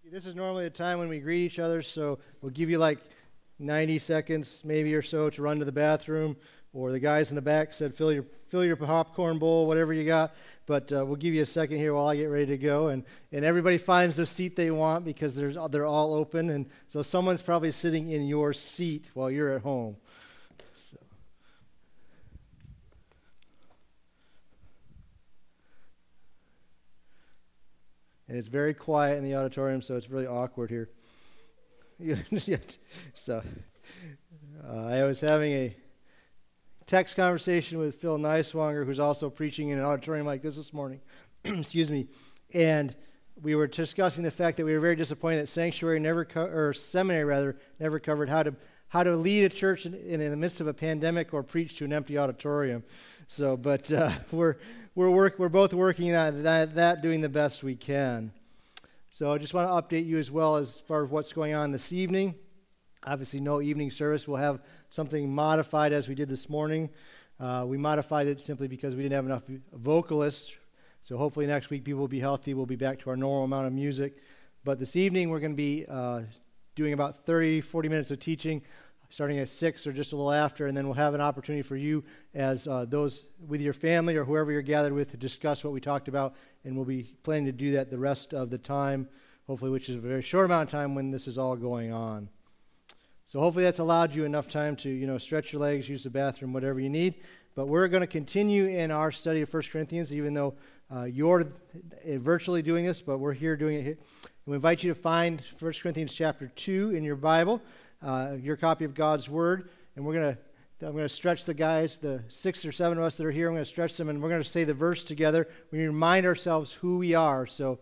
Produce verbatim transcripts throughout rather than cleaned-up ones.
This is normally a time when we greet each other, so we'll give you like ninety seconds maybe or so to run to the bathroom, or the guys in the back said fill your fill your popcorn bowl, whatever you got. But uh, we'll give you a second here while I get ready to go, and, and everybody finds the seat they want because there's they're all open, and so someone's probably sitting in your seat while you're at home. So. And it's very quiet in the auditorium, so it's really awkward here. so uh, I was having a text conversation with Phil Neiswanger, who's also preaching in an auditorium like this this morning. Excuse me. And we were discussing the fact that we were very disappointed that Sanctuary never, co- or Seminary rather, never covered how to how to lead a church in, in, in the midst of a pandemic or preach to an empty auditorium. So, but uh, we're we're work we're both working on that, that, doing the best we can. So I just want to update you as well as far as what's going on this evening. Obviously, no evening service. We'll have something modified as we did this morning. Uh, we modified it simply because we didn't have enough vocalists. So hopefully next week people will be healthy. We'll be back to our normal amount of music. But this evening we're going to be uh, doing about thirty, forty minutes of teaching, starting at six or just a little after, and then we'll have an opportunity for you as uh, those with your family or whoever you're gathered with to discuss what we talked about, and we'll be planning to do that the rest of the time, hopefully, which is a very short amount of time when this is all going on. So hopefully that's allowed you enough time to, you know, stretch your legs, use the bathroom, whatever you need. But we're going to continue in our study of First Corinthians, even though uh, you're virtually doing this, but we're here doing it here. We invite you to find First Corinthians chapter two in your Bible, uh, your copy of God's Word, and we're going to I'm going to stretch the guys, the six or seven of us that are here, I'm going to stretch them, and we're going to say the verse together. We remind ourselves who we are. So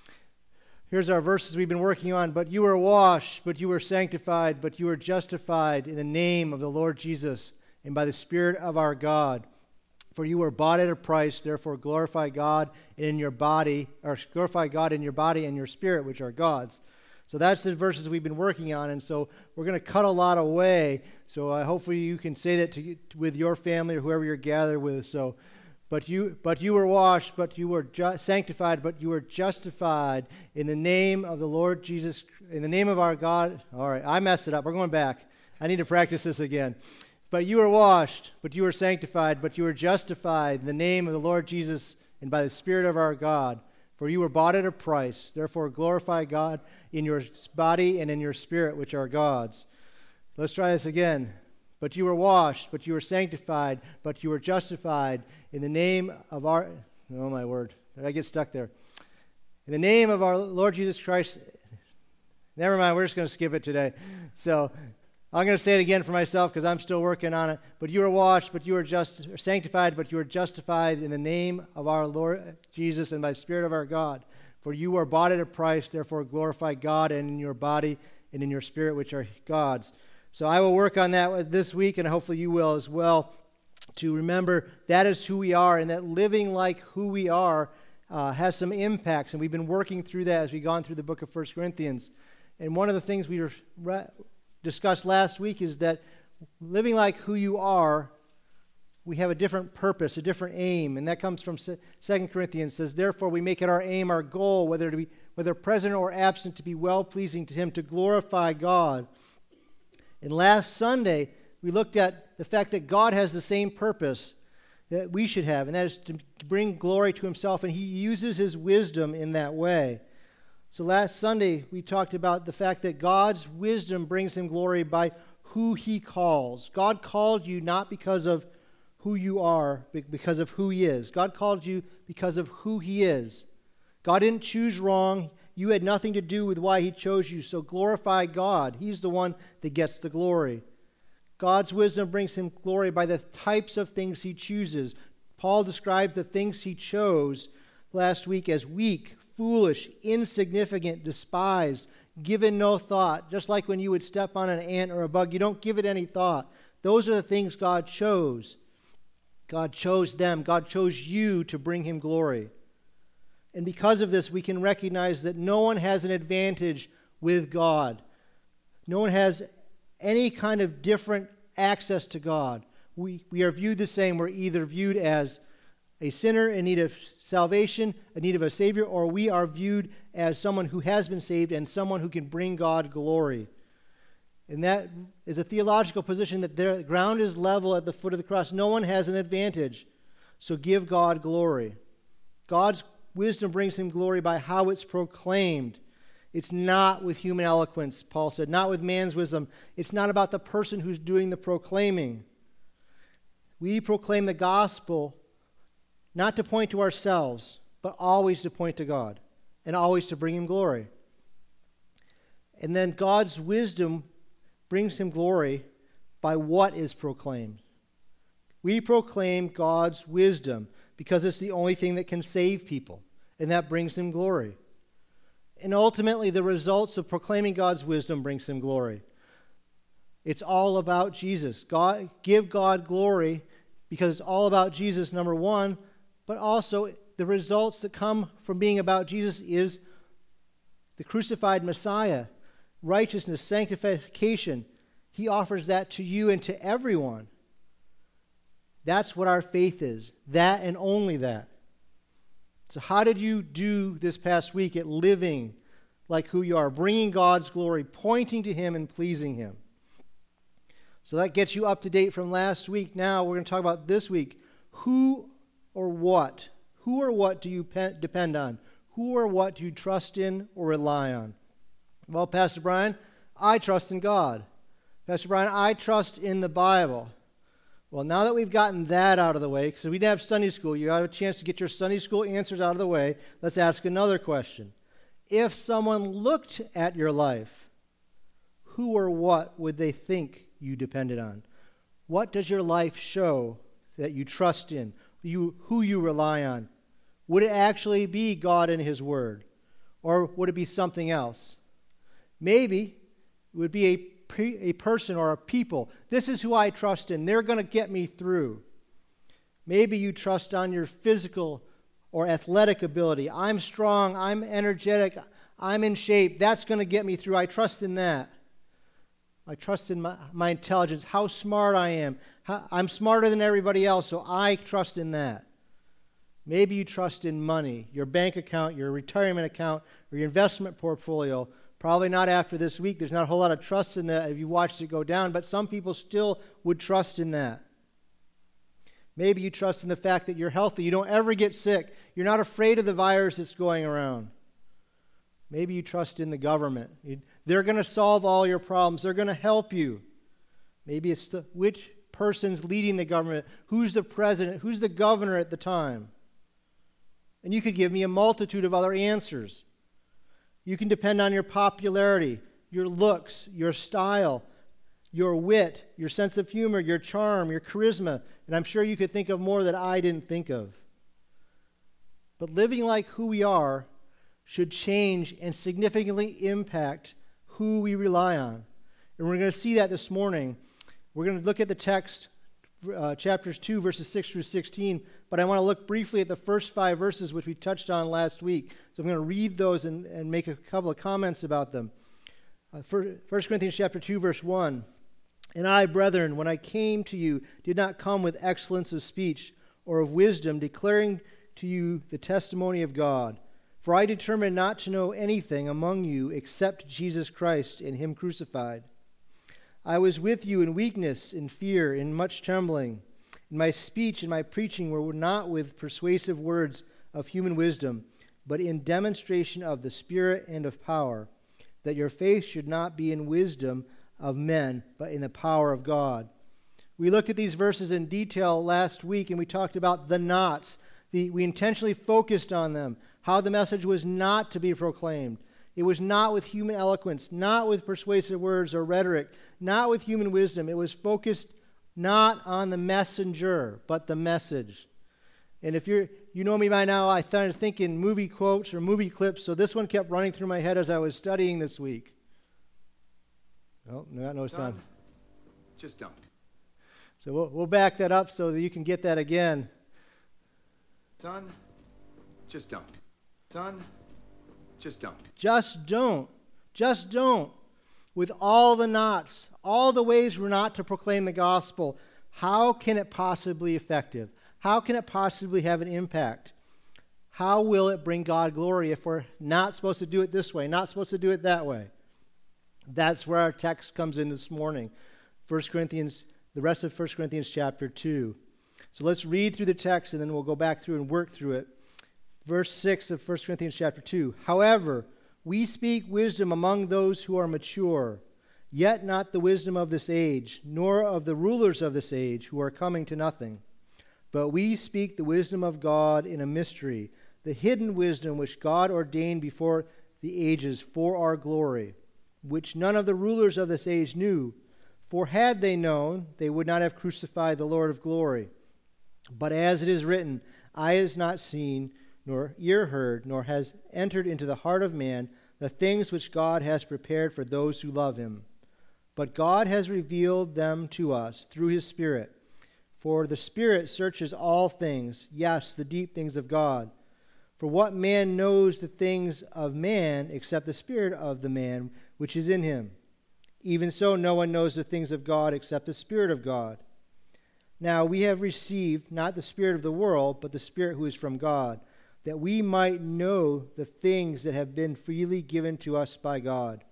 here's our verses we've been working on. But you were washed, but you were sanctified, but you were justified in the name of the Lord Jesus and by the Spirit of our God. For you were bought at a price, therefore glorify God in your body, or glorify God in your body and your spirit, which are God's. So that's the verses we've been working on, and so we're going to cut a lot away. So uh, hopefully you can say that to, with your family or whoever you're gathered with. So, but you, but you were washed, but you were ju- sanctified, but you were justified in the name of the Lord Jesus, in the name of our God. All right, I messed it up. We're going back. I need to practice this again. But you were washed, but you were sanctified, but you were justified in the name of the Lord Jesus and by the Spirit of our God. For you were bought at a price. Therefore glorify God in your body and in your spirit, which are God's. Let's try this again. But you were washed, but you were sanctified, but you were justified in the name of our... Oh, my word. Did I get stuck there? In the name of our Lord Jesus Christ... Never mind, we're just going to skip it today. So... I'm going to say it again for myself because I'm still working on it. But you were washed, but you were just sanctified, but you were justified in the name of our Lord Jesus and by the Spirit of our God. For you are bought at a price, therefore glorify God and in your body and in your spirit, which are God's. So I will work on that this week, and hopefully you will as well, to remember that is who we are, and that living like who we are uh, has some impacts. And we've been working through that as we've gone through the book of First Corinthians. And one of the things we were... Re- discussed last week is that living like who you are, we have a different purpose, a different aim, and that comes from Second Corinthians. It says, therefore we make it our aim, our goal, whether to be whether present or absent, to be well-pleasing to Him, to glorify God. And last Sunday, we looked at the fact that God has the same purpose that we should have, and that is to bring glory to Himself, and He uses His wisdom in that way. So last Sunday, we talked about the fact that God's wisdom brings Him glory by who He calls. God called you not because of who you are, but because of who He is. God called you because of who He is. God didn't choose wrong. You had nothing to do with why He chose you, so glorify God. He's the one that gets the glory. God's wisdom brings Him glory by the types of things He chooses. Paul described the things He chose last week as weak, foolish, insignificant, despised, given no thought. Just like when you would step on an ant or a bug, you don't give it any thought. Those are the things God chose. God chose them. God chose you to bring Him glory. And because of this, we can recognize that no one has an advantage with God. No one has any kind of different access to God. We, we are viewed the same. We're either viewed as a sinner in need of salvation, in need of a Savior, or we are viewed as someone who has been saved and someone who can bring God glory. And that is a theological position that the ground is level at the foot of the cross. No one has an advantage. So give God glory. God's wisdom brings him glory by how it's proclaimed. It's not with human eloquence, Paul said, not with man's wisdom. It's not about the person who's doing the proclaiming. We proclaim the gospel not to point to ourselves, but always to point to God and always to bring him glory. And then God's wisdom brings him glory by what is proclaimed. We proclaim God's wisdom because it's the only thing that can save people, and that brings him glory. And ultimately, the results of proclaiming God's wisdom brings him glory. It's all about Jesus. God, give God glory because it's all about Jesus, number one, but also the results that come from being about Jesus is the crucified Messiah, righteousness, sanctification. He offers that to you and to everyone. That's what our faith is, that and only that. So how did you do this past week at living like who you are, bringing God's glory, pointing to him and pleasing him? So that gets you up to date from last week. Now we're going to talk about this week. Who or what? Who or what do you pe- depend on? Who or what do you trust in or rely on? Well, Pastor Brian, I trust in God. Pastor Brian, I trust in the Bible. Well, now that we've gotten that out of the way, because we didn't have Sunday school, you have a chance to get your Sunday school answers out of the way, let's ask another question. If someone looked at your life, who or what would they think you depended on? What does your life show that you trust in, you, who you rely on? Would it actually be God and his word? Or would it be something else? Maybe it would be a, pre, a person or a people. This is who I trust in. They're going to get me through. Maybe you trust on your physical or athletic ability. I'm strong. I'm energetic. I'm in shape. That's going to get me through. I trust in that. I trust in my, my intelligence, how smart I am. How, I'm smarter than everybody else, so I trust in that. Maybe you trust in money, your bank account, your retirement account, or your investment portfolio. Probably not after this week. There's not a whole lot of trust in that if you watched it go down, but some people still would trust in that. Maybe you trust in the fact that you're healthy. You don't ever get sick. You're not afraid of the virus that's going around. Maybe you trust in the government. They're going to solve all your problems. They're going to help you. Maybe it's the, which person's leading the government, who's the president, who's the governor at the time. And you could give me a multitude of other answers. You can depend on your popularity, your looks, your style, your wit, your sense of humor, your charm, your charisma, and I'm sure you could think of more that I didn't think of. But living like who we are should change and significantly impact who we rely on. And we're going to see that this morning. We're going to look at the text, uh, chapters two, verses six through sixteen, but I want to look briefly at the first five verses, which we touched on last week. So I'm going to read those and, and make a couple of comments about them. Uh, First Corinthians chapter two, verse one. And I, brethren, when I came to you, did not come with excellence of speech or of wisdom, declaring to you the testimony of God. For I determined not to know anything among you except Jesus Christ and him crucified. I was with you in weakness, in fear, in much trembling. And my speech and my preaching were not with persuasive words of human wisdom, but in demonstration of the Spirit and of power, that your faith should not be in wisdom of men, but in the power of God. We looked at these verses in detail last week, and we talked about the nots. The, we intentionally focused on them, how the message was not to be proclaimed. It was not with human eloquence, not with persuasive words or rhetoric, not with human wisdom. It was focused not on the messenger, but the message. And if you're, you know me by now, I started thinking movie quotes or movie clips, so this one kept running through my head as I was studying this week. Oh, no, no sound. Just don't. So we'll, we'll back that up so that you can get that again. Son, just don't. Son, just don't. Just don't. Just don't. With all the knots, all the ways we're not to proclaim the gospel, how can it possibly be effective? How can it possibly have an impact? How will it bring God glory if we're not supposed to do it this way, not supposed to do it that way? That's where our text comes in this morning. First Corinthians, the rest of First Corinthians chapter two. So let's read through the text and then we'll go back through and work through it. Verse six of First Corinthians chapter two. However, we speak wisdom among those who are mature, yet not the wisdom of this age, nor of the rulers of this age who are coming to nothing. But we speak the wisdom of God in a mystery, the hidden wisdom which God ordained before the ages for our glory, which none of the rulers of this age knew. For had they known, they would not have crucified the Lord of glory. But as it is written, eye has not seen, nor ear heard, nor has entered into the heart of man the things which God has prepared for those who love him. But God has revealed them to us through his Spirit. For the Spirit searches all things, yes, the deep things of God. For what man knows the things of man except the spirit of the man which is in him? Even so, no one knows the things of God except the Spirit of God. Now we have received not the spirit of the world, but the Spirit who is from God, that we might know the things that have been freely given to us by God.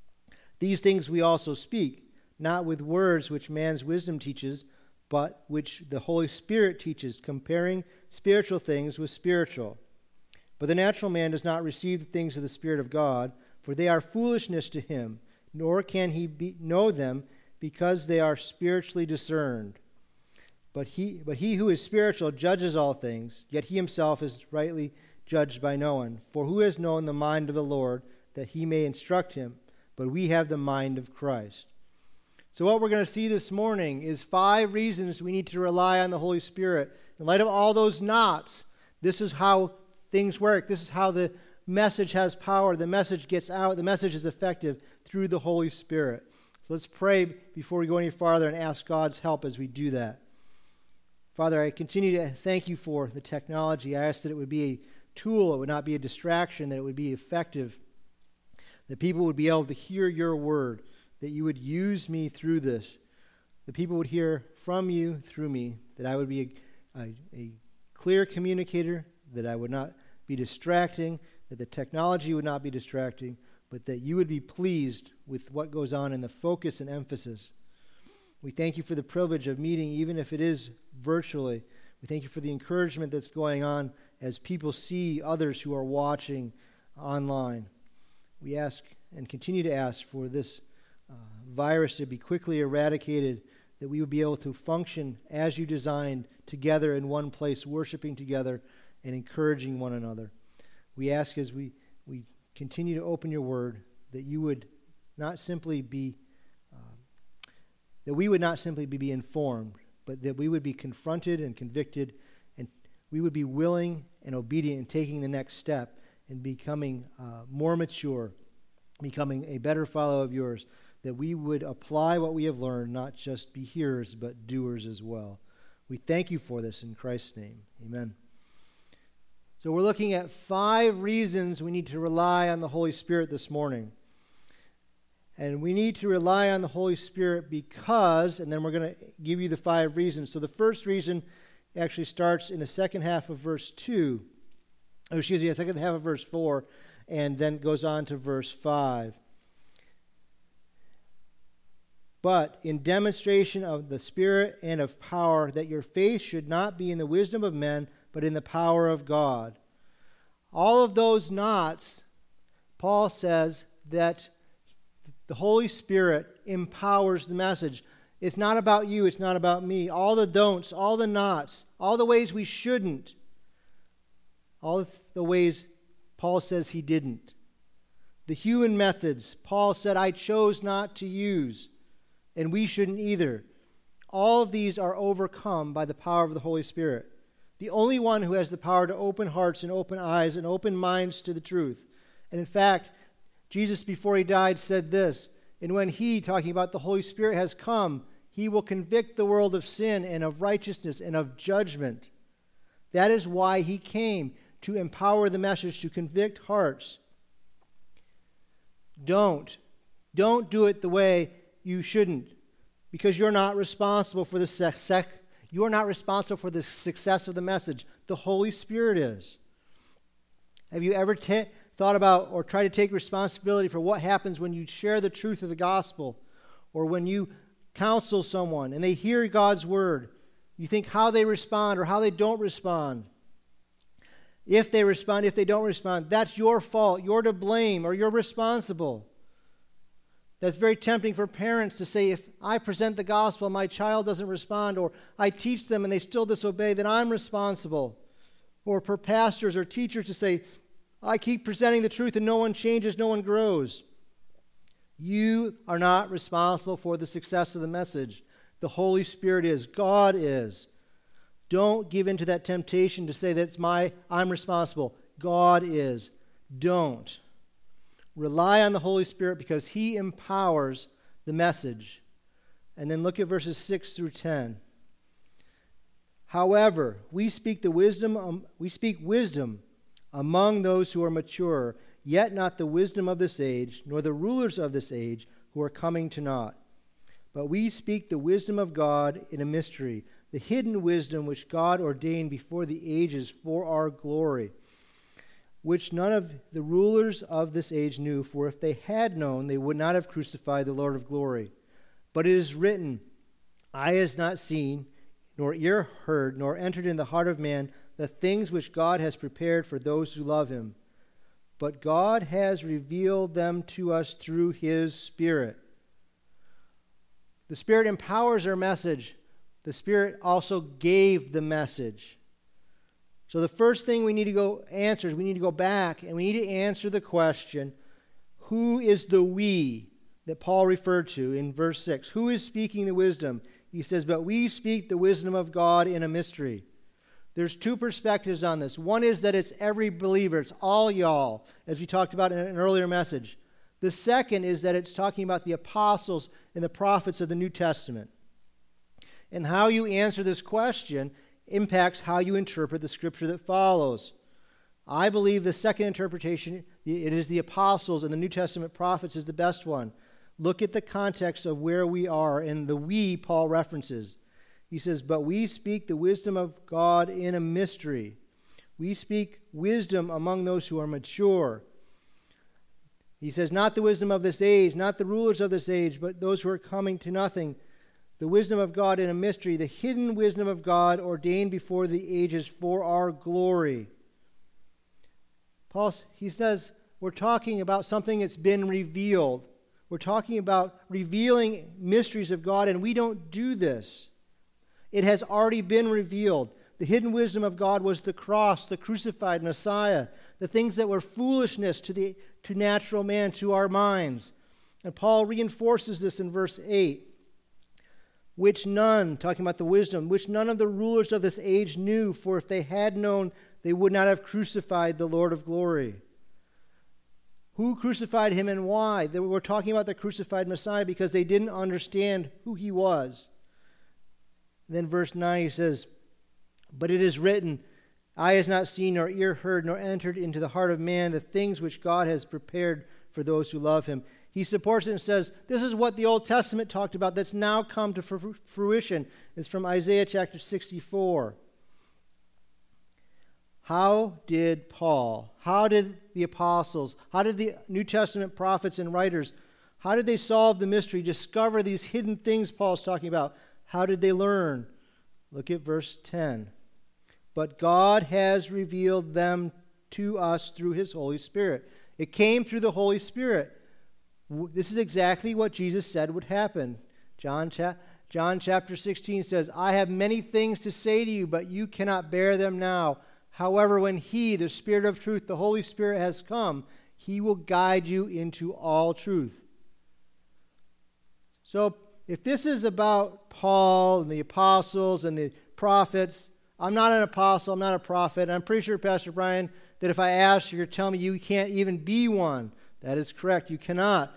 These things we also speak, not with words which man's wisdom teaches, but which the Holy Spirit teaches, comparing spiritual things with spiritual. But the natural man does not receive the things of the Spirit of God, for they are foolishness to him, nor can he be, know them, because they are spiritually discerned. But he, but he who is spiritual judges all things, yet he himself is rightly judged by no one. For who has known the mind of the Lord, that he may instruct him? But we have the mind of Christ. So what we're going to see this morning is five reasons we need to rely on the Holy Spirit. In light of all those knots, this is how things work. This is how the message has power. The message gets out. The message is effective through the Holy Spirit. So let's pray before we go any farther and ask God's help as we do that. Father, I continue to thank you for the technology. I ask that it would be a tool, it would not be a distraction, that it would be effective, that people would be able to hear your word, that you would use me through this, that people would hear from you through me, that I would be a, a, a clear communicator, that I would not be distracting, that the technology would not be distracting, but that you would be pleased with what goes on in the focus and emphasis. We thank you for the privilege of meeting, even if it is virtually. We thank you for the encouragement that's going on as people see others who are watching online. We ask and continue to ask for this uh, virus to be quickly eradicated, that we would be able to function as you designed together in one place, worshiping together and encouraging one another. We ask as we, we continue to open your word that you would not simply be, um, that we would not simply be, be informed, but that we would be confronted and convicted, and we would be willing and obedient in taking the next step and becoming uh, more mature, becoming a better follower of yours, that we would apply what we have learned, not just be hearers, but doers as well. We thank you for this in Christ's name. Amen. So we're looking at five reasons we need to rely on the Holy Spirit this morning. And we need to rely on the Holy Spirit because, and then we're going to give you the five reasons. So the first reason actually starts in the second half of verse two. Oh, excuse me, the second half of verse four, and then goes on to verse five. But in demonstration of the Spirit and of power, that your faith should not be in the wisdom of men, but in the power of God. All of those knots, Paul says that the Holy Spirit empowers the message. It's not about you, it's not about me. All the don'ts, all the nots, all the ways we shouldn't, all the ways Paul says he didn't. The human methods, Paul said, I chose not to use, and we shouldn't either. All of these are overcome by the power of the Holy Spirit. The only one who has the power to open hearts and open eyes and open minds to the truth. And in fact, Jesus, before he died, said this, and when he, talking about the Holy Spirit, has come, he will convict the world of sin and of righteousness and of judgment. That is why he came, to empower the message, to convict hearts. Don't. Don't do it the way you shouldn't, because you're not responsible for the sex. You're not responsible for the success of the message. The Holy Spirit is. Have you ever ta- thought about or tried to take responsibility for what happens when you share the truth of the gospel, or when you counsel someone and they hear God's word? You think how they respond or how they don't respond. If they respond, if they don't respond, that's your fault. You're to blame, or you're responsible. That's very tempting for parents to say, if I present the gospel and my child doesn't respond, or I teach them and they still disobey, then I'm responsible. Or for pastors or teachers to say, I keep presenting the truth and no one changes, no one grows. You are not responsible for the success of the message. The Holy Spirit is. God is. Don't give in to that temptation to say that it's my, I'm responsible. God is. Don't. Rely on the Holy Spirit because He empowers the message. And then look at verses six through ten. However, we speak the wisdom, um, we speak wisdom among those who are mature, yet not the wisdom of this age, nor the rulers of this age who are coming to naught. But we speak the wisdom of God in a mystery, the hidden wisdom which God ordained before the ages for our glory, which none of the rulers of this age knew, for if they had known, they would not have crucified the Lord of glory. But it is written, eye has not seen, nor ear heard, nor entered in the heart of man the things which God has prepared for those who love Him. But God has revealed them to us through His Spirit. The Spirit empowers our message. The Spirit also gave the message. So the first thing we need to go answer is we need to go back and we need to answer the question, who is the we that Paul referred to in verse six? Who is speaking the wisdom? He says, but we speak the wisdom of God in a mystery. There's two perspectives on this. One is that it's every believer. It's all y'all, as we talked about in an earlier message. The second is that it's talking about the apostles and the prophets of the New Testament. And how you answer this question impacts how you interpret the scripture that follows. I believe the second interpretation, it is the apostles and the New Testament prophets, is the best one. Look at the context of where we are and the we Paul references. He says, but we speak the wisdom of God in a mystery. We speak wisdom among those who are mature. He says, not the wisdom of this age, not the rulers of this age, but those who are coming to nothing. The wisdom of God in a mystery, the hidden wisdom of God ordained before the ages for our glory. Paul, he says, we're talking about something that's been revealed. We're talking about revealing mysteries of God, and we don't do this. It has already been revealed. The hidden wisdom of God was the cross, the crucified Messiah, the things that were foolishness to the to natural man, to our minds. And Paul reinforces this in verse eight. Which none, talking about the wisdom, which none of the rulers of this age knew, for if they had known, they would not have crucified the Lord of glory. Who crucified him and why? They were talking about the crucified Messiah because they didn't understand who he was. And then verse nine, he says, but it is written, eye has not seen, nor ear heard, nor entered into the heart of man the things which God has prepared for those who love him. He supports it and says, this is what the Old Testament talked about that's now come to fruition. It's from Isaiah chapter sixty-four. How did Paul, how did the apostles, how did the New Testament prophets and writers, how did they solve the mystery, discover these hidden things Paul's talking about? How did they learn? Look at verse ten. But God has revealed them to us through his Holy Spirit. It came through the Holy Spirit. This is exactly what Jesus said would happen. John, cha- John chapter sixteen says, I have many things to say to you, but you cannot bear them now. However, when he, the Spirit of truth, the Holy Spirit, has come, he will guide you into all truth. So, if this is about Paul and the apostles and the prophets, I'm not an apostle, I'm not a prophet, and I'm pretty sure, Pastor Brian, that if I ask you, you're telling me you can't even be one. That is correct, you cannot.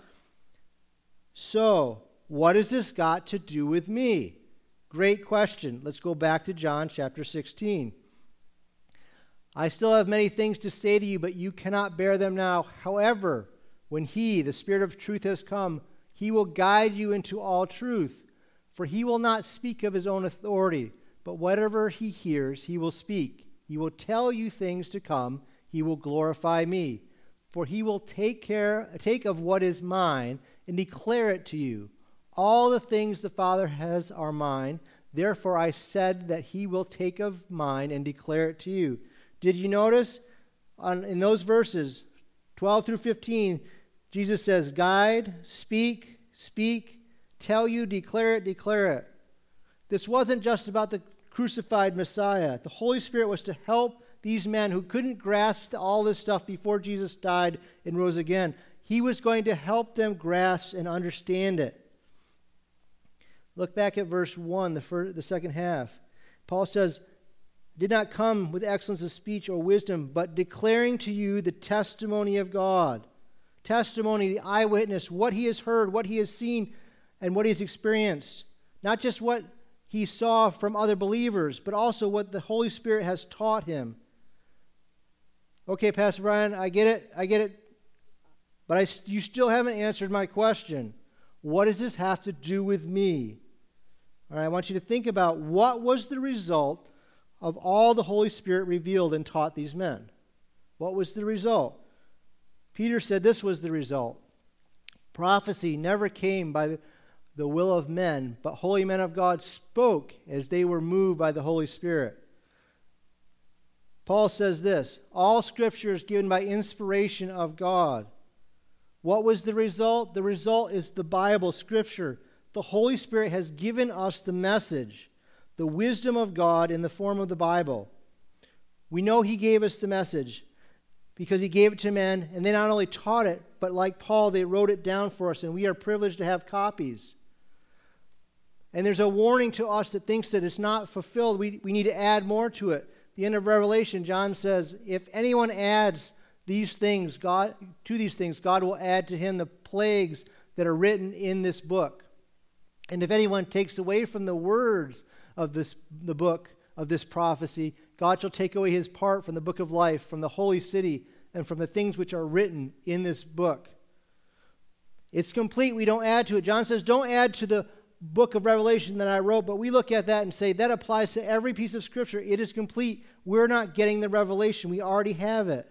So, what has this got to do with me? Great question. Let's go back to John chapter sixteen. I still have many things to say to you, but you cannot bear them now. However, when he, the Spirit of truth, has come, he will guide you into all truth. For he will not speak of his own authority, but whatever he hears, he will speak. He will tell you things to come. he will glorify me. For he will take care, take of what is mine and declare it to you. All the things the Father has are mine. Therefore I said that he will take of mine and declare it to you. Did you notice on, in those verses, twelve through fifteen, Jesus says, guide, speak, speak, tell you, declare it, declare it. This wasn't just about the crucified Messiah. The Holy Spirit was to help these men who couldn't grasp all this stuff before Jesus died and rose again. He was going to help them grasp and understand it. Look back at verse one, the, first, the second half. Paul says, did not come with excellence of speech or wisdom, but declaring to you the testimony of God. Testimony, the eyewitness, what he has heard, what he has seen, and what he has experienced. Not just what he saw from other believers, but also what the Holy Spirit has taught him. Okay, Pastor Brian, I get it, I get it, but I, you still haven't answered my question. What does this have to do with me? All right, I want you to think about what was the result of all the Holy Spirit revealed and taught these men. What was the result? Peter said this was the result. Prophecy never came by the, the will of men, but holy men of God spoke as they were moved by the Holy Spirit. Paul says this, all Scripture is given by inspiration of God. What was the result? The result is the Bible, Scripture. The Holy Spirit has given us the message, the wisdom of God in the form of the Bible. We know he gave us the message because he gave it to men, and they not only taught it, but like Paul, they wrote it down for us, and we are privileged to have copies. And there's a warning to us that thinks that it's not fulfilled. We, we need to add more to it. The end of Revelation, John says, if anyone adds these things, God, to these things, God will add to him the plagues that are written in this book. And if anyone takes away from the words of this, the book of this prophecy, God shall take away his part from the book of life, from the holy city, and from the things which are written in this book. It's complete. We don't add to it. John says, don't add to the book of Revelation that I wrote, but we look at that and say that applies to every piece of Scripture. It is complete. We're not getting the revelation. We already have it.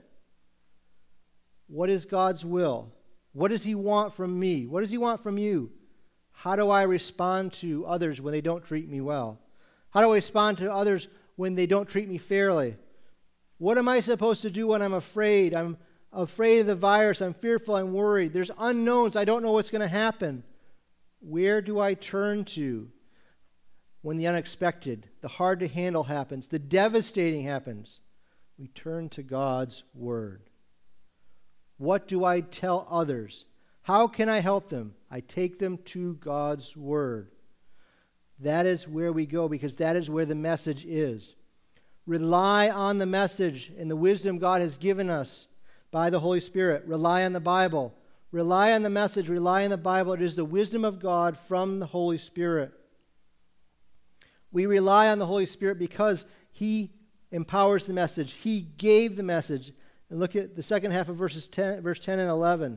What is God's will? What does he want from me? What does he want from you? How do I respond to others when they don't treat me well? How do I respond to others when they don't treat me fairly? What am I supposed to do when I'm afraid? I'm afraid of the virus. I'm fearful. I'm worried. There's unknowns. I don't know what's going to happen. Where do I turn to when the unexpected, the hard to handle happens, the devastating happens? We turn to God's Word. What do I tell others? How can I help them? I take them to God's Word. That is where we go, because that is where the message is. Rely on the message and the wisdom God has given us by the Holy Spirit. Rely on the Bible. Rely on the message. Rely on the Bible. It is the wisdom of God from the Holy Spirit. We rely on the Holy Spirit because he empowers the message. He gave the message. And look at the second half of verses ten, verse ten and eleven.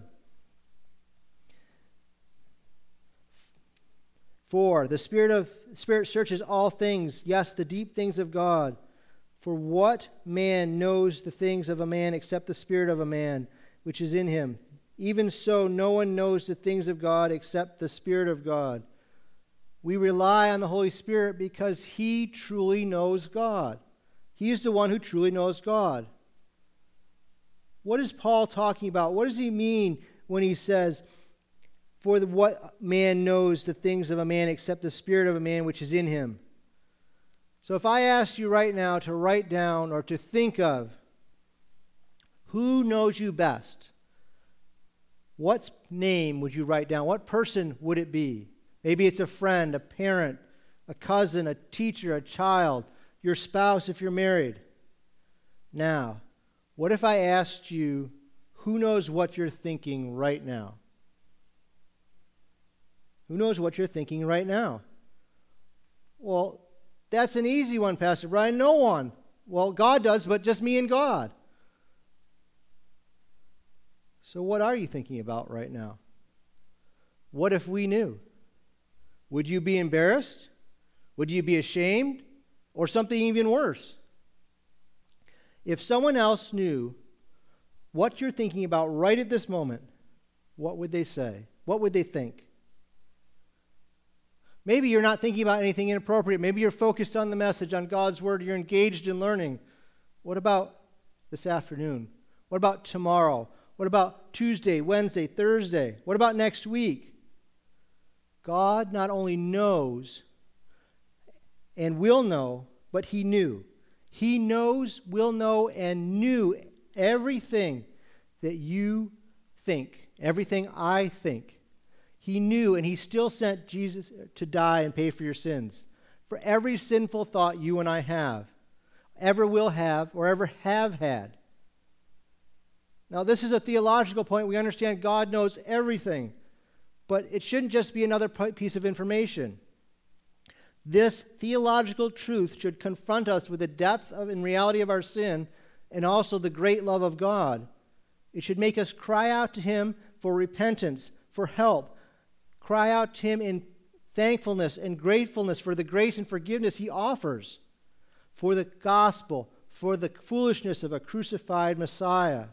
For the Spirit of Spirit searches all things, yes, the deep things of God. For what man knows the things of a man except the Spirit of a man, which is in him? Even so, no one knows the things of God except the Spirit of God. We rely on the Holy Spirit because he truly knows God. He is the one who truly knows God. What is Paul talking about? What does he mean when he says, for the, what man knows the things of a man except the Spirit of a man which is in him? So if I asked you right now to write down or to think of who knows you best, what name would you write down? What person would it be? Maybe it's a friend, a parent, a cousin, a teacher, a child, your spouse if you're married. Now, what if I asked you, who knows what you're thinking right now? Who knows what you're thinking right now? Well, that's an easy one, Pastor Brian. No one. Well, God does, but just me and God. So what are you thinking about right now? What if we knew? Would you be embarrassed? Would you be ashamed? Or something even worse? If someone else knew what you're thinking about right at this moment, what would they say? What would they think? Maybe you're not thinking about anything inappropriate. Maybe you're focused on the message, on God's word. You're engaged in learning. What about this afternoon? What about tomorrow? What about Tuesday, Wednesday, Thursday? What about next week? God not only knows and will know, but he knew. He knows, will know, and knew everything that you think, everything I think. He knew, and he still sent Jesus to die and pay for your sins. For every sinful thought you and I have, ever will have, or ever have had. Now, this is a theological point. We understand God knows everything, but it shouldn't just be another piece of information. This theological truth should confront us with the depth of and reality of our sin and also the great love of God. It should make us cry out to him for repentance, for help. Cry out to him in thankfulness and gratefulness for the grace and forgiveness he offers, for the gospel, for the foolishness of a crucified Messiah.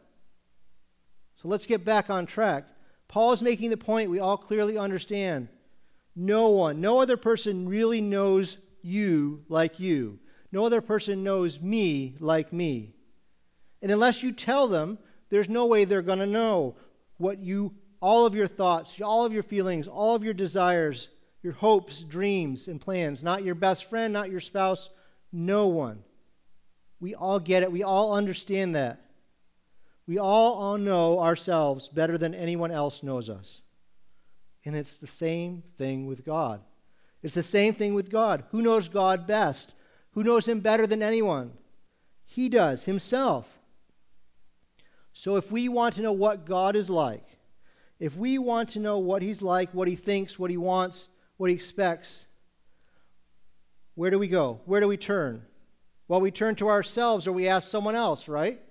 So let's get back on track. Paul is making the point we all clearly understand. No one, no other person really knows you like you. No other person knows me like me. And unless you tell them, there's no way they're going to know what you, all of your thoughts, all of your feelings, all of your desires, your hopes, dreams, and plans. Not your best friend, not your spouse, no one. We all get it. We all understand that. We all, all know ourselves better than anyone else knows us. And it's the same thing with God. It's the same thing with God. Who knows God best? Who knows him better than anyone? He does, himself. So if we want to know what God is like, if we want to know what he's like, what he thinks, what he wants, what he expects, where do we go? Where do we turn? Well, we turn to ourselves or we ask someone else, right?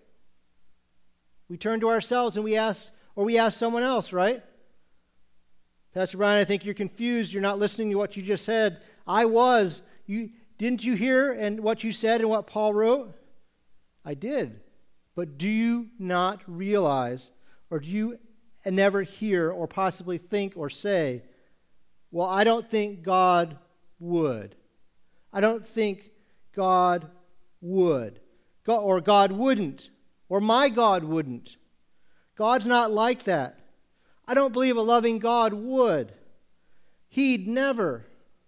We turn to ourselves and we ask, or we ask someone else, right? Pastor Brian, I think you're confused. You're not listening to what you just said. I was. You didn't you hear and what you said and what Paul wrote? I did. But do you not realize, or do you never hear or possibly think or say, well, I don't think God would. I don't think God would. God, or God wouldn't. Or my God wouldn't. God's not like that. I don't believe a loving God would. He'd never.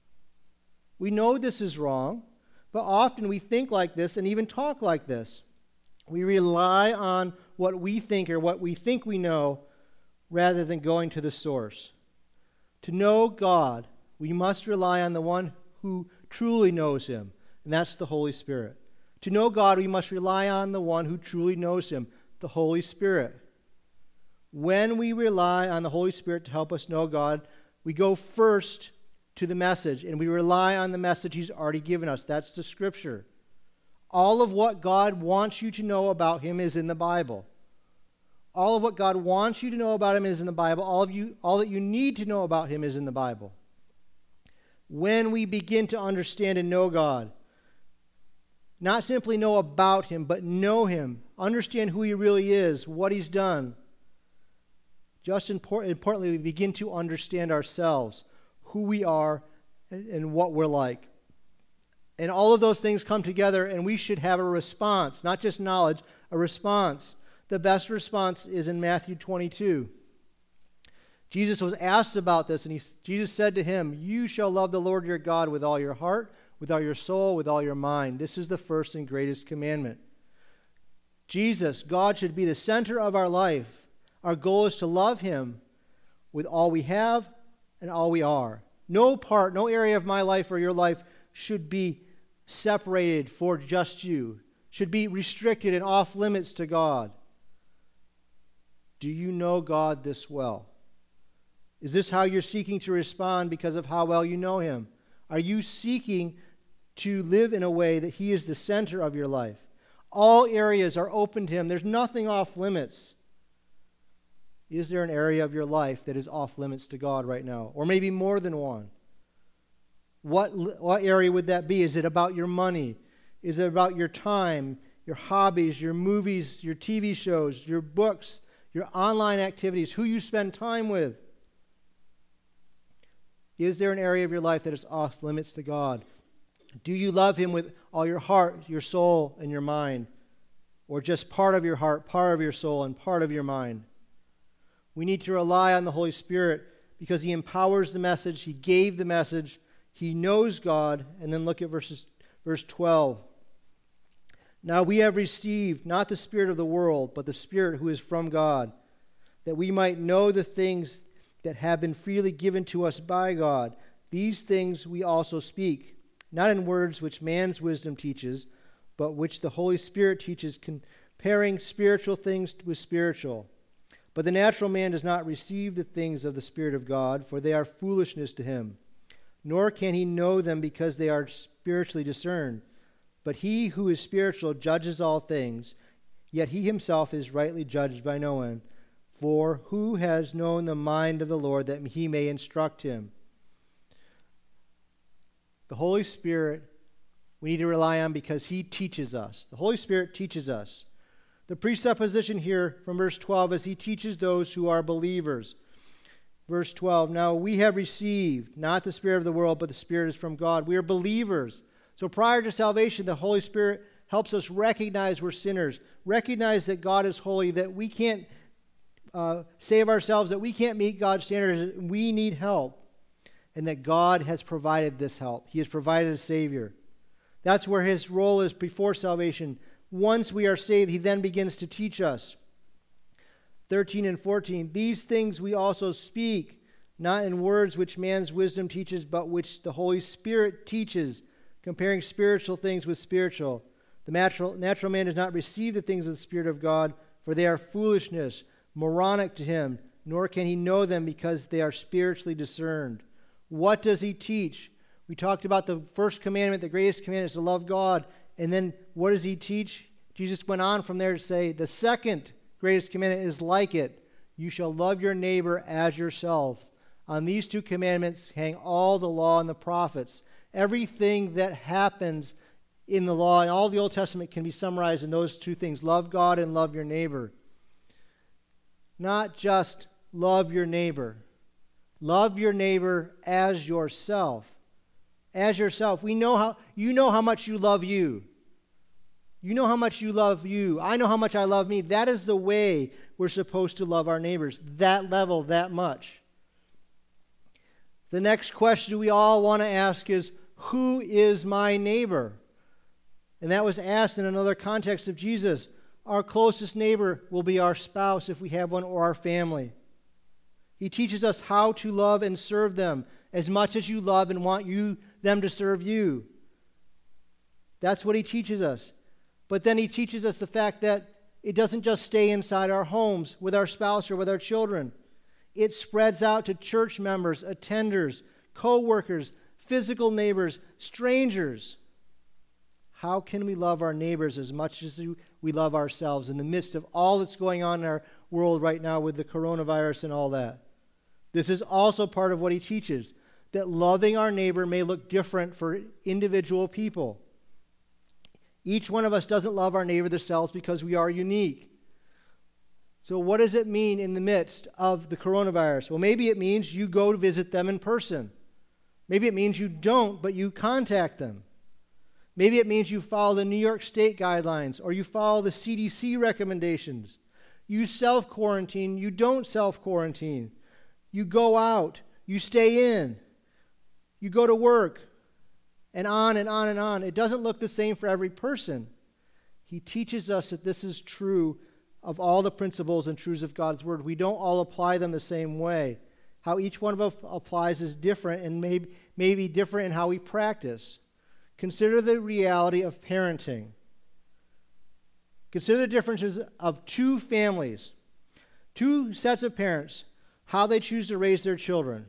We know this is wrong, but often we think like this and even talk like this. We rely on what we think or what we think we know rather than going to the source. To know God, we must rely on the one who truly knows him, and that's the Holy Spirit. To know God, we must rely on the one who truly knows him, the Holy Spirit. When we rely on the Holy Spirit to help us know God, we go first to the message, and we rely on the message he's already given us. That's the Scripture. All of what God wants you to know about him is in the Bible. All of what God wants you to know about him is in the Bible. All of you, all that you need to know about him is in the Bible. When we begin to understand and know God, not simply know about him, but know him, understand who he really is, what he's done. Just import, importantly, we begin to understand ourselves, who we are, and, and what we're like. And all of those things come together, and we should have a response, not just knowledge, a response. The best response is in Matthew twenty-two. Jesus was asked about this, and he, Jesus said to him, "You shall love the Lord your God with all your heart, with all your soul, with all your mind. This is the first and greatest commandment." Jesus, God, should be the center of our life. Our goal is to love him with all we have and all we are. No part, no area of my life or your life should be separated for just you, should be restricted and off limits to God. Do you know God this well? Is this how you're seeking to respond because of how well you know him? Are you seeking to live in a way that he is the center of your life? All areas are open to him. There's nothing off limits. Is there an area of your life that is off limits to God right now? Or maybe more than one? What, what area would that be? Is it about your money? Is it about your time? your hobbies, your movies, your T V shows, your books, your online activities, who you spend time with. Is there an area of your life that is off limits to God? Do you love him with all your heart, your soul, and your mind? Or just part of your heart, part of your soul, and part of your mind? We need to rely on the Holy Spirit because he empowers the message, he gave the message, he knows God. And then look at verses, verse twelve. Now we have received not the spirit of the world, but the Spirit who is from God, that we might know the things that have been freely given to us by God. These things we also speak, not in words which man's wisdom teaches, but which the Holy Spirit teaches, comparing spiritual things with spiritual. But the natural man does not receive the things of the Spirit of God, for they are foolishness to him, nor can he know them because they are spiritually discerned. But he who is spiritual judges all things, yet he himself is rightly judged by no one. For who has known the mind of the Lord that he may instruct him? The Holy Spirit we need to rely on because he teaches us. The Holy Spirit teaches us. The presupposition here from verse twelve is he teaches those who are believers. Verse twelve, now we have received not the spirit of the world, but the Spirit is from God. We are believers. So prior to salvation, the Holy Spirit helps us recognize we're sinners, recognize that God is holy, that we can't uh, save ourselves, that we can't meet God's standards, we need help, and that God has provided this help. He has provided a Savior. That's where his role is before salvation. Once we are saved, he then begins to teach us. thirteen and fourteen, these things we also speak, not in words which man's wisdom teaches, but which the Holy Spirit teaches, comparing spiritual things with spiritual. The natural, natural man does not receive the things of the Spirit of God, for they are foolishness, moronic to him, nor can he know them because they are spiritually discerned. What does he teach? We talked about the first commandment, the greatest commandment is to love God. And then what does he teach? Jesus went on from there to say, the second greatest commandment is like it. You shall love your neighbor as yourself. On these two commandments hang all the law and the prophets. Everything that happens in the law and all the Old Testament can be summarized in those two things, love God and love your neighbor. Not just love your neighbor. Love your neighbor as yourself. As yourself. We know how you know how much you love you. You know how much you love you. I know how much I love me. That is the way we're supposed to love our neighbors. That level, that much. The next question we all want to ask is, who is my neighbor? And that was asked in another context of Jesus. Our closest neighbor will be our spouse if we have one, or our family. He teaches us how to love and serve them as much as you love and want you them to serve you. That's what he teaches us. But then he teaches us the fact that it doesn't just stay inside our homes with our spouse or with our children. It spreads out to church members, attenders, co-workers, physical neighbors, strangers. How can we love our neighbors as much as we love ourselves in the midst of all that's going on in our world right now with the coronavirus and all that? This is also part of what he teaches, that loving our neighbor may look different for individual people. Each one of us doesn't love our neighbor themselves because we are unique. So what does it mean in the midst of the coronavirus? Well, maybe it means you go to visit them in person. Maybe it means you don't, but you contact them. Maybe it means you follow the New York State guidelines, or you follow the C D C recommendations. You self-quarantine, you don't self-quarantine. You go out, you stay in, you go to work, and on and on and on. It doesn't look the same for every person. He teaches us that this is true of all the principles and truths of God's Word. We don't all apply them the same way. How each one of us applies is different, and may, may be different in how we practice. Consider the reality of parenting. Consider the differences of two families, two sets of parents, how they choose to raise their children.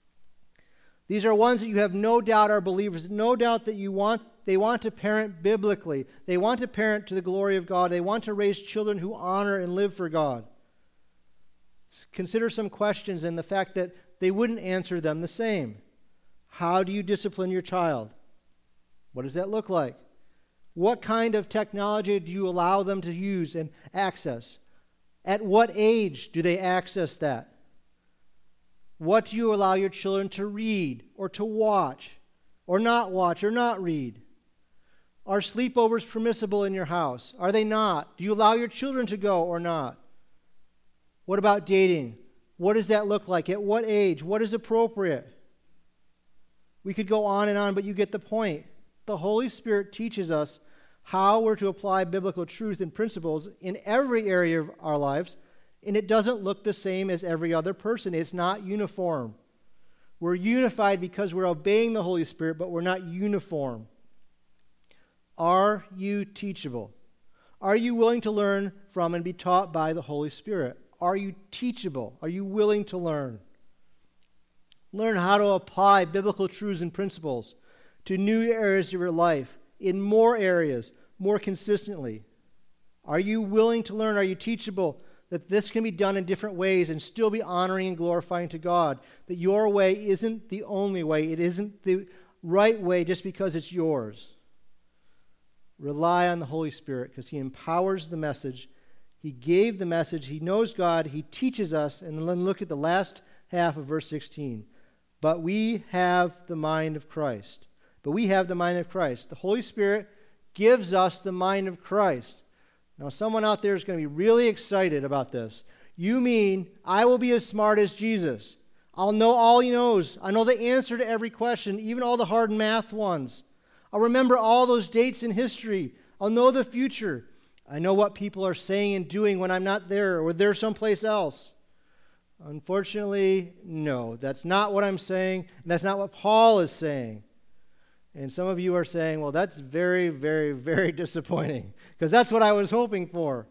These are ones that you have no doubt are believers, no doubt that you want they want to parent biblically. They want to parent to the glory of God. They want to raise children who honor and live for God. Consider some questions and the fact that they wouldn't answer them the same. How do you discipline your child? What does that look like? What kind of technology do you allow them to use and access? At what age do they access that? What do you allow your children to read or to watch or not watch or not read? Are sleepovers permissible in your house? Are they not? Do you allow your children to go or not? What about dating? What does that look like? At what age? What is appropriate? We could go on and on, but you get the point. The Holy Spirit teaches us how we're to apply biblical truth and principles in every area of our lives, and it doesn't look the same as every other person. It's not uniform. We're unified because we're obeying the Holy Spirit, but we're not uniform. Are you teachable? Are you willing to learn from and be taught by the Holy Spirit? Are you teachable? Are you willing to learn? Learn how to apply biblical truths and principles to new areas of your life, in more areas, more consistently. Are you willing to learn? Are you teachable that this can be done in different ways and still be honoring and glorifying to God? That your way isn't the only way. It isn't the right way just because it's yours. Rely on the Holy Spirit because He empowers the message. He gave the message. He knows God. He teaches us. And then look at the last half of verse sixteen. But we have the mind of Christ. But we have the mind of Christ. The Holy Spirit gives us the mind of Christ. Now, someone out there is going to be really excited about this. You mean I will be as smart as Jesus? I'll know all He knows. I know the answer to every question, even all the hard math ones. I'll remember all those dates in history. I'll know the future. I know what people are saying and doing when I'm not there or they're someplace else. Unfortunately, no. That's not what I'm saying, and that's not what Paul is saying. And some of you are saying, well, that's very, very, very disappointing, because that's what I was hoping for.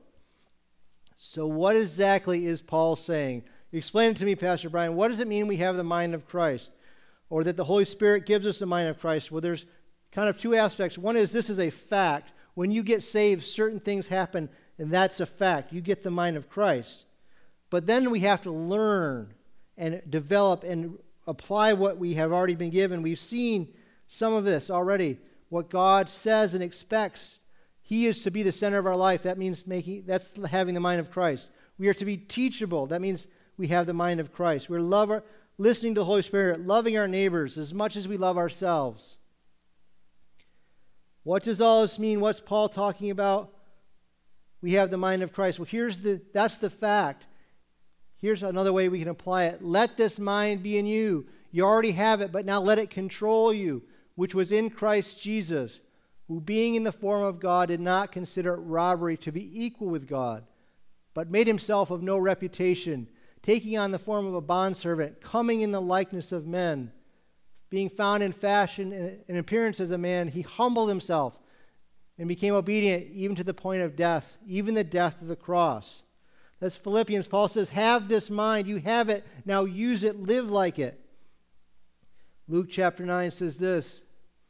So what exactly is Paul saying? Explain it to me, Pastor Brian. What does it mean we have the mind of Christ, or that the Holy Spirit gives us the mind of Christ? Well, there's kind of two aspects. One is this is a fact. When you get saved, certain things happen, and that's a fact. You get the mind of Christ. But then we have to learn and develop and apply what we have already been given. We've seen some of this already, what God says and expects. He is to be the center of our life. That means making, that's having the mind of Christ. We are to be teachable. That means we have the mind of Christ. We're lover, listening to the Holy Spirit, loving our neighbors as much as we love ourselves. What does all this mean? What's Paul talking about? We have the mind of Christ. Well, here's the, that's the fact. Here's another way we can apply it. Let this mind be in you. You already have it, but now let it control you, which was in Christ Jesus, who being in the form of God did not consider it robbery to be equal with God, but made himself of no reputation, taking on the form of a bondservant, coming in the likeness of men. Being found in fashion and in appearance as a man, he humbled himself and became obedient even to the point of death, even the death of the cross. That's Philippians. Paul says, have this mind. You have it. Now use it. Live like it. Luke chapter nine says this.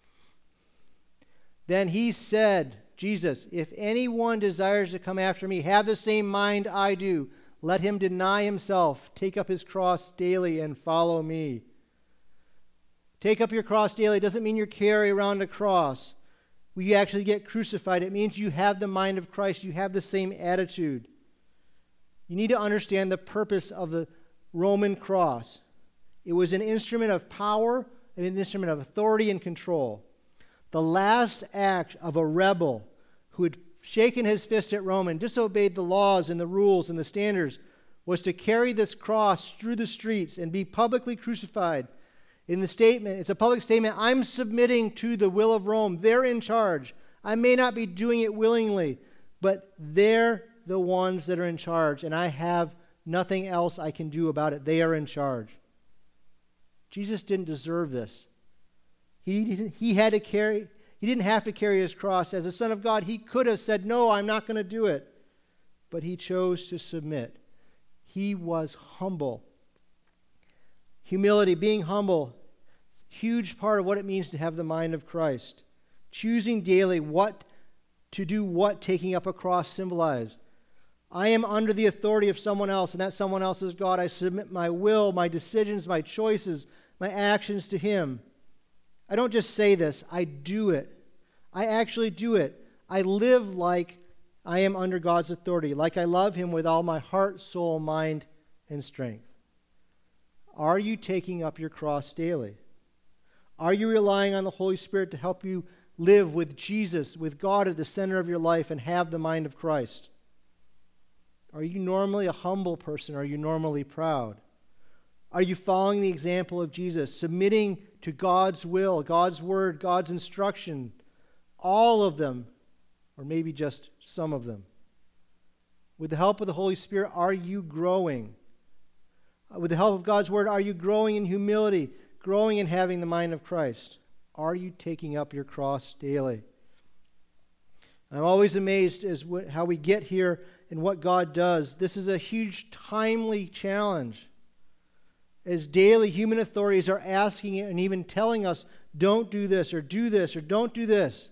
Then he said, Jesus, if anyone desires to come after me, have the same mind I do. Let him deny himself, take up his cross daily, and follow me. Take up your cross daily doesn't mean you carry around a cross. We actually get crucified. It means you have the mind of Christ. You have the same attitude. You need to understand the purpose of the Roman cross. It was an instrument of power, an instrument of authority and control. The last act of a rebel who had shaken his fist at Rome and disobeyed the laws and the rules and the standards was to carry this cross through the streets and be publicly crucified. In the statement, it's a public statement, I'm submitting to the will of Rome. They're in charge. I may not be doing it willingly, but they're the ones that are in charge, and I have nothing else I can do about it. They are in charge. Jesus didn't deserve this. He, he had to carry, he didn't have to carry his cross. As a son of God, he could have said, no, I'm not going to do it. But he chose to submit. He was humble. Humility, being humble, huge part of what it means to have the mind of Christ. Choosing daily what to do, what taking up a cross symbolized. I am under the authority of someone else, and that someone else is God. I submit my will, my decisions, my choices, my actions to him. I don't just say this, I do it. I actually do it. I live like I am under God's authority, like I love him with all my heart, soul, mind, and strength. Are you taking up your cross daily? Are you relying on the Holy Spirit to help you live with Jesus, with God at the center of your life, and have the mind of Christ? Are you normally a humble person? Are you normally proud? Are you following the example of Jesus, submitting to God's will, God's word, God's instruction, all of them, or maybe just some of them? With the help of the Holy Spirit, are you growing? With the help of God's word, are you growing in humility, growing in having the mind of Christ? Are you taking up your cross daily? I'm always amazed as what, how we get here and what God does. This is a huge, timely challenge. As daily human authorities are asking it and even telling us, don't do this, or do this, or don't do this.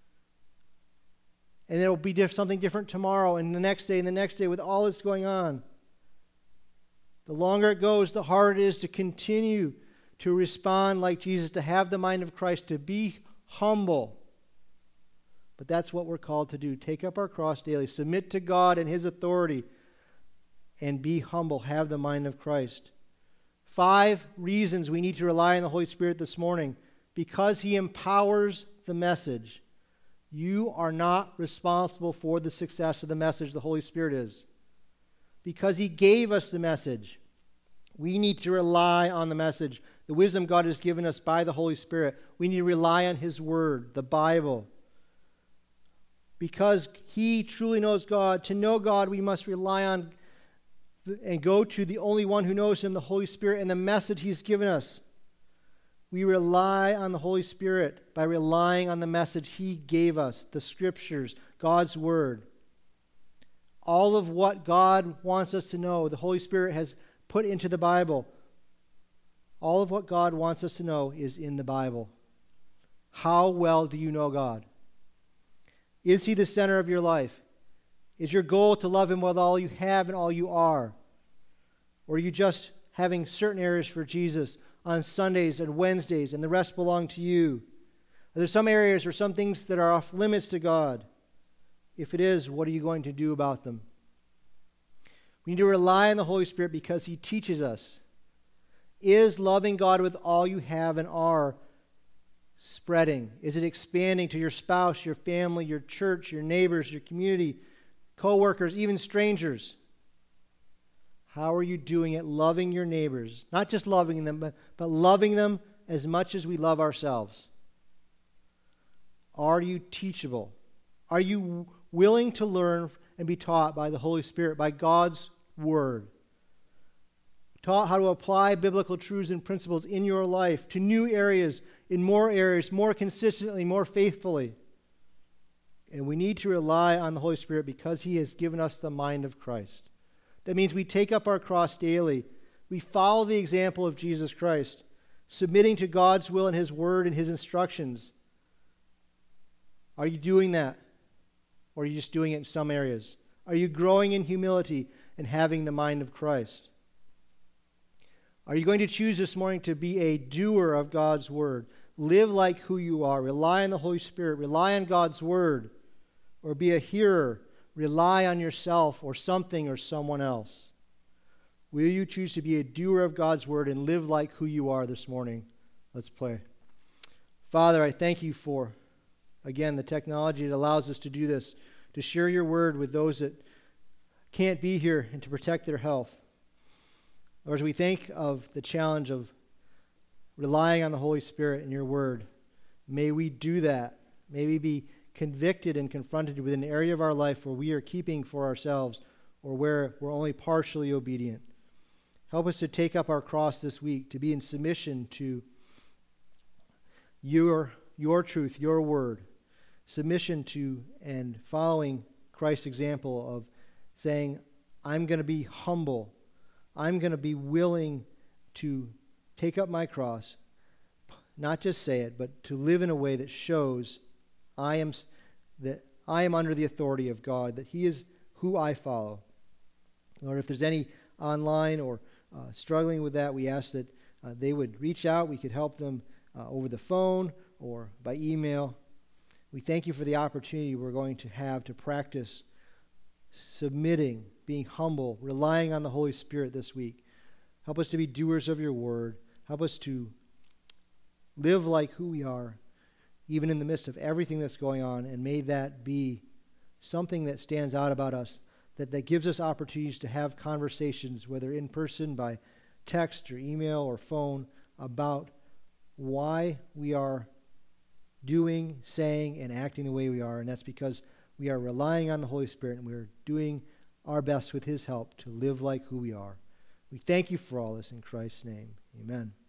And it'll be diff- something different tomorrow, and the next day, and the next day, with all that's going on. The longer it goes, the harder it is to continue to respond like Jesus, to have the mind of Christ, to be humble. But that's what we're called to do. Take up our cross daily, submit to God and his authority, and be humble. Have the mind of Christ. Five reasons we need to rely on the Holy Spirit this morning. Because he empowers the message. You are not responsible for the success of the message. The Holy Spirit is. Because he gave us the message. We need to rely on the message. The wisdom God has given us by the Holy Spirit. We need to rely on his word, the Bible. Because he truly knows God. To know God, we must rely on and go to the only one who knows him, the Holy Spirit, and the message he's given us. We rely on the Holy Spirit by relying on the message he gave us, the Scriptures, God's Word. All of what God wants us to know, the Holy Spirit has put into the Bible. All of what God wants us to know is in the Bible. How well do you know God? Is he the center of your life? Is your goal to love him with all you have and all you are? Or are you just having certain areas for Jesus on Sundays and Wednesdays, and the rest belong to you? Are there some areas or some things that are off limits to God? If it is, what are you going to do about them? We need to rely on the Holy Spirit because he teaches us. Is loving God with all you have and are spreading? Is it expanding to your spouse, your family, your church, your neighbors, your community, co-workers, even strangers? How are you doing at loving your neighbors? Not just loving them, but, but loving them as much as we love ourselves. Are you teachable? Are you willing to learn and be taught by the Holy Spirit, by God's Word? Taught how to apply biblical truths and principles in your life to new areas, in more areas, more consistently, more faithfully. And we need to rely on the Holy Spirit because he has given us the mind of Christ. That means we take up our cross daily. We follow the example of Jesus Christ, submitting to God's will and his word and his instructions. Are you doing that? Or are you just doing it in some areas? Are you growing in humility and having the mind of Christ? Are you going to choose this morning to be a doer of God's word? Live like who you are. Rely on the Holy Spirit. Rely on God's word. Or be a hearer. Rely on yourself or something or someone else. Will you choose to be a doer of God's word and live like who you are this morning? Let's pray. Father, I thank you for, again, the technology that allows us to do this, to share your word with those that can't be here and to protect their health. Lord, as we think of the challenge of relying on the Holy Spirit and your word, may we do that. May we be convicted and confronted with an area of our life where we are keeping for ourselves or where we're only partially obedient. Help us to take up our cross this week, to be in submission to your, your truth, your word. Submission to and following Christ's example of saying, I'm going to be humble. I'm going to be willing to take up my cross, not just say it, but to live in a way that shows I am that I am under the authority of God, that he is who I follow. Lord, if there's any online or uh, struggling with that, we ask that uh, they would reach out. We could help them uh, over the phone or by email. We thank you for the opportunity we're going to have to practice submitting, being humble, relying on the Holy Spirit this week. Help us to be doers of your word. Help us to live like who we are, even in the midst of everything that's going on, and may that be something that stands out about us, that, that gives us opportunities to have conversations, whether in person, by text or email or phone, about why we are doing, saying, and acting the way we are. And that's because we are relying on the Holy Spirit, and we are doing our best with his help to live like who we are. We thank you for all this in Christ's name. Amen.